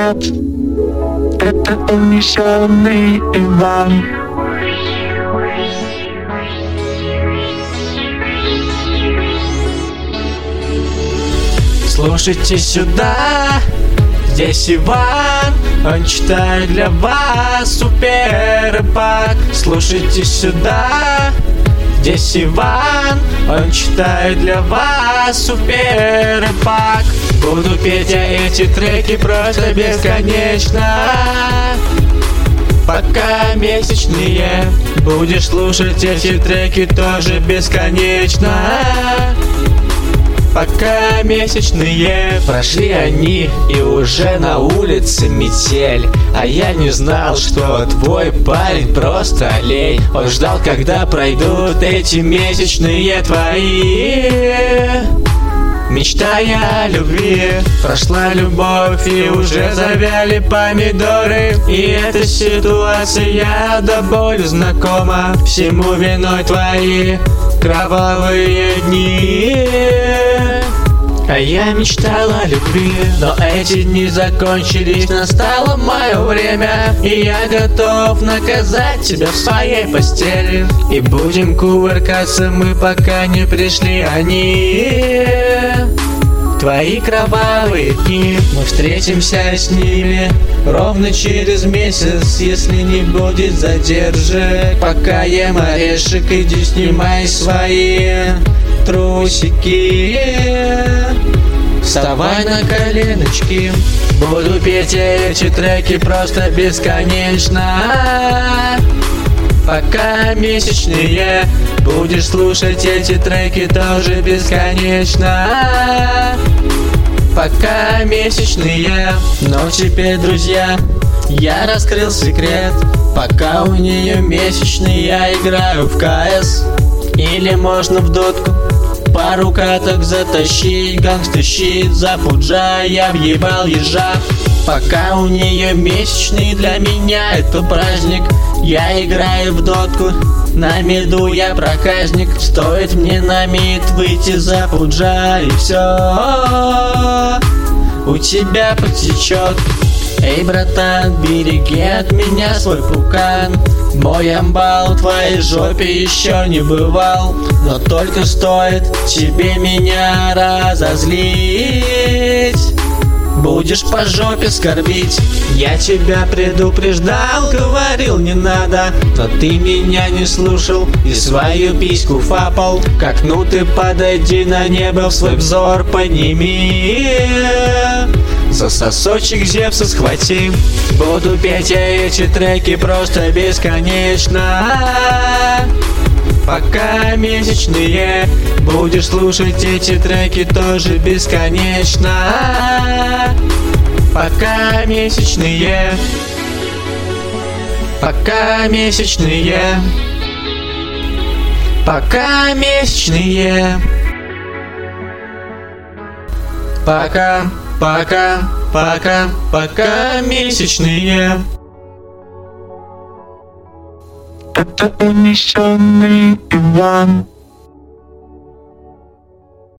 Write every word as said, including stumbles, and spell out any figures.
секрет. Это унесенный Иван. Слушайте сюда, здесь Иван, он читает для вас супер пак. Слушайте сюда, здесь Иван, он читает для вас супер пак. Буду петь я эти треки просто бесконечно, пока месячные. Будешь слушать эти треки тоже бесконечно, пока месячные. Прошли они, и уже на улице метель, а я не знал, что твой парень просто олень. Он ждал, когда пройдут эти месячные твои. Мечтая о любви, прошла любовь и уже завяли помидоры. И эта ситуация до боли знакома. Всему виной твои кровавые дни. А я мечтал о любви, но эти дни закончились. Настало мое время, и я готов наказать тебя в своей постели. И будем кувыркаться мы, пока не пришли они. Твои кровавые дни, мы встретимся с ними ровно через месяц, если не будет задержек. Пока ем орешек, иди снимай свои трусики. Вставай на коленочки, буду петь эти треки просто бесконечно, пока месячные. Будешь слушать эти треки тоже бесконечно, пока месячные. Но теперь, друзья, я раскрыл секрет. Пока у нее месячные, я играю в КС. Или можно в дотку пару каток затащить. Гангста щит за пуджа, я въебал ежа. Пока у нее месячные, для меня это праздник. Я играю в дотку, на миду я проказник. Стоит мне на мид выйти за пуджа, и все у тебя потечет. Эй, братан, береги от меня свой пукан. Мой амбал в твоей жопе еще не бывал. Но только стоит тебе меня разозлить, будешь по жопе скорбить. Я тебя предупреждал, говорил не надо, но ты меня не слушал и свою письку фапал. Как ну ты подойди на небо, в свой взор подними. За сосочек Зевса схвати. Буду петь я эти треки просто бесконечно, пока месячные. Будешь слушать эти треки тоже бесконечно, пока месячные, пока месячные, пока месячные, пока, пока, пока, пока месячные. Это унесенный Иван.